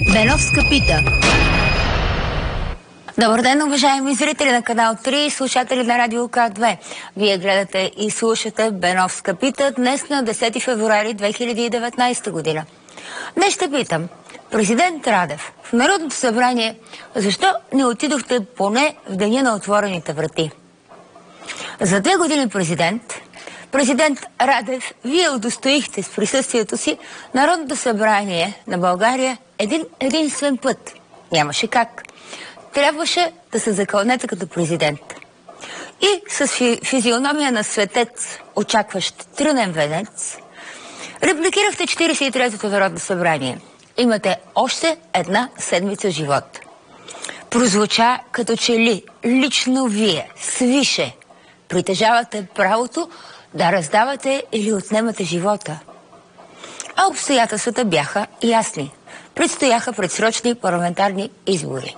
Беновска пита. Добър ден, уважаеми зрители на канал 3 и слушатели на Радио К2. Вие гледате и слушате Беновска пита днес на 10 февруари 2019 година. Днес ще питам, президент Радев, в Народното събрание, защо не отидохте поне в деня на отворените врати? За 2 години президент Радев, вие удостоихте с присъствието си Народното събрание на България единствен път. Нямаше как. Трябваше да се закълнете като президент. И с физиономия на светец, очакващ трънен венец, репликирахте 43-то Народно събрание. Имате още една седмица живот. Прозвуча като че ли лично вие, свише, притежавате правото да раздавате или отнемате живота. А обстоятелствата бяха ясни. Предстояха предсрочни парламентарни избори.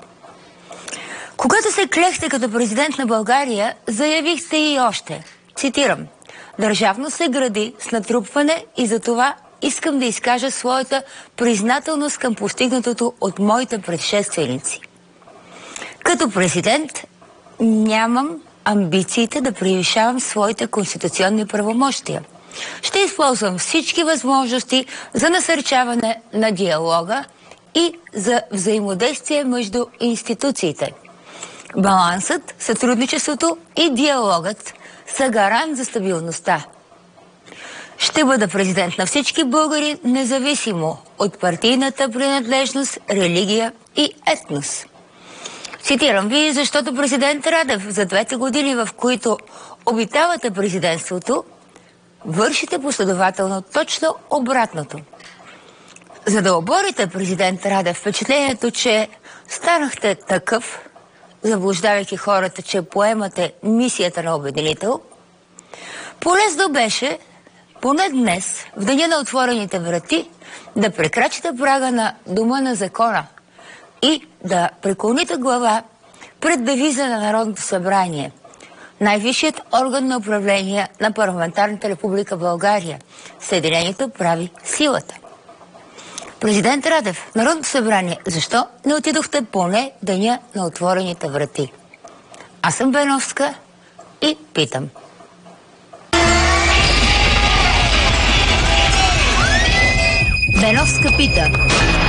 Когато се клехте като президент на България, заявихте и още, цитирам, „Държавно се гради с натрупване и за това искам да изкажа своята признателност към постигнатото от моите предшественици. Като президент нямам амбициите да превишавам своите конституционни правомощия. Ще използвам всички възможности за насърчаване на диалога и за взаимодействие между институциите. Балансът, сътрудничеството и диалогът са гарант за стабилността. Ще бъда президент на всички българи, независимо от партийната принадлежност, религия и етнос. Цитирам ви, защото президент Радев за 2 години, в които обитавате президентството, вършите последователно точно обратното. За да оборите президент Радев впечатлението, че станахте такъв, заблуждавайки хората, че поемате мисията на обединител, полезно беше поне днес, в деня на отворените врати, да прекрачите прага на Дома на закона и да преклоните глава пред девиза на Народното събрание, най-висшият орган на управление на парламентарната република България. Съединението прави силата. Президент Радев, Народното събрание, защо не отидохте поне деня на отворените врати? Аз съм Беновска и питам. Беновска пита.